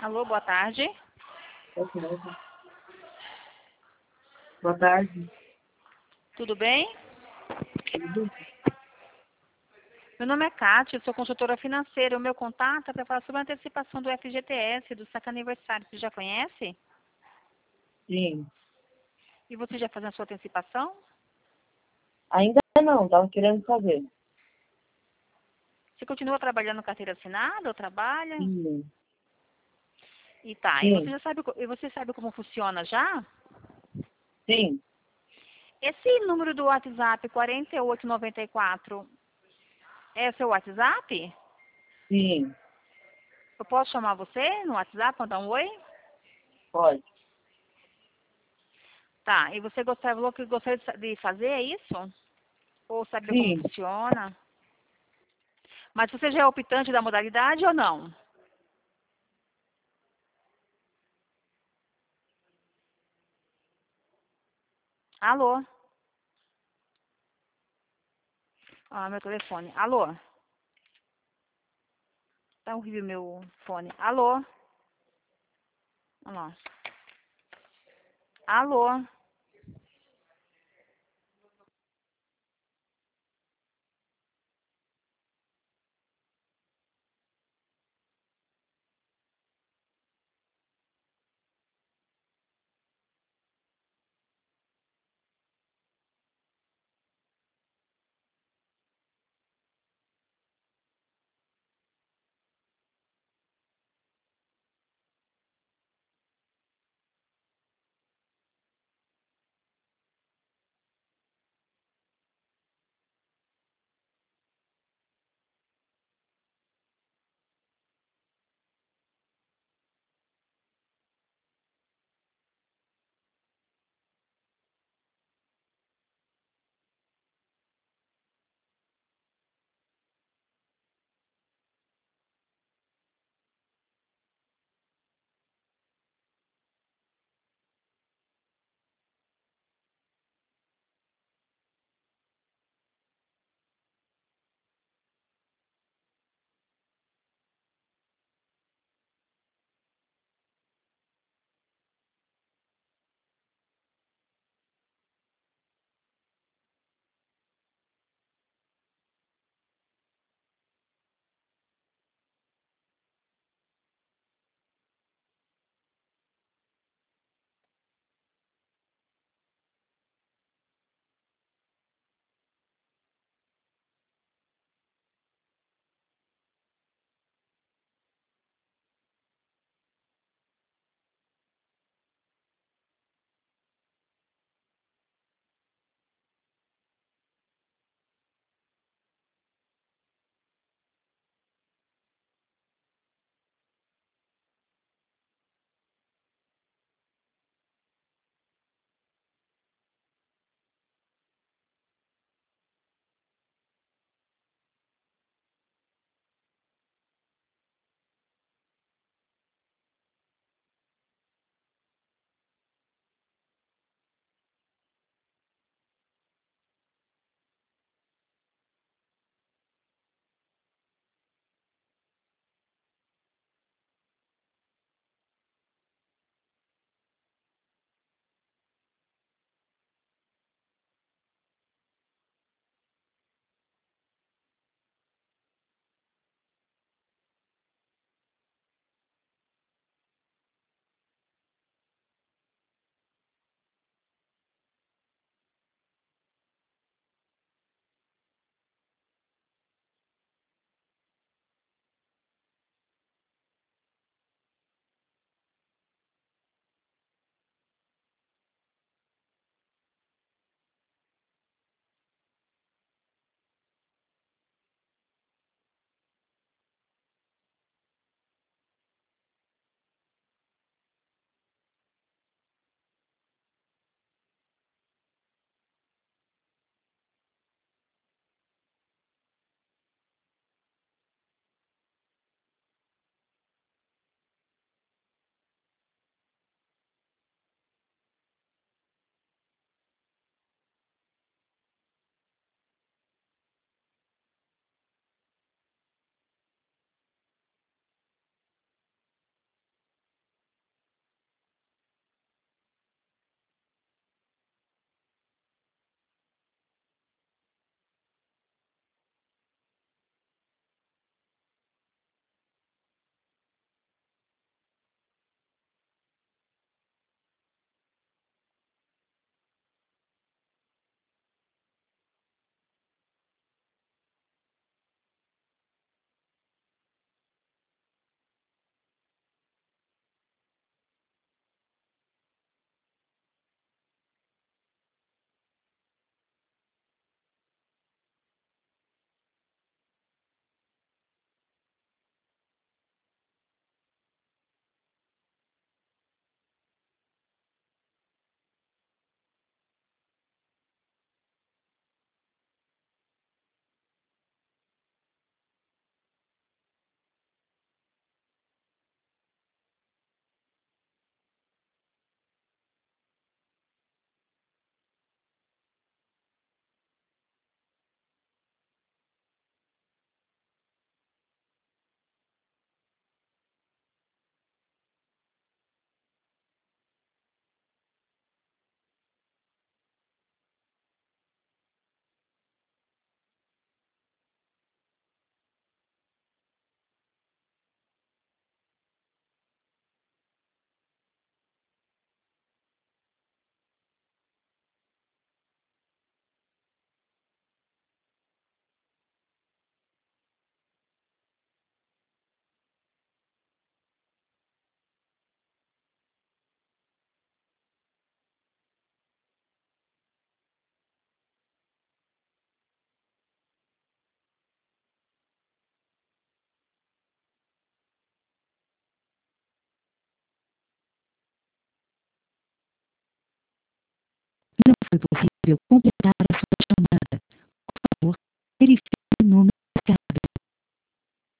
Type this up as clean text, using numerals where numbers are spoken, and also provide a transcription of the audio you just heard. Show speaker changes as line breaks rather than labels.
Alô, boa tarde.
Boa tarde.
Tudo bem?
Tudo?
Meu nome é Kátia, eu sou consultora financeira. O meu contato é para falar sobre a antecipação do FGTS, do saque aniversário. Você já conhece?
Sim.
E você já faz a sua antecipação?
Ainda não, estava querendo saber.
Você continua trabalhando carteira assinada ou trabalha?
Sim.
E tá,
Sim.
e você sabe como funciona já?
Sim.
Esse número do WhatsApp 4894 é o seu WhatsApp?
Sim.
Eu posso chamar você no WhatsApp, mandar um oi?
Pode.
Tá, e você falou que gostaria de fazer, é isso? Ou saber como
Sim.
funciona? Mas você já é optante da modalidade ou não? Alô? Ah, meu telefone. Alô? Tá horrível meu fone. Alô? Olha lá. Alô?
foi possível completar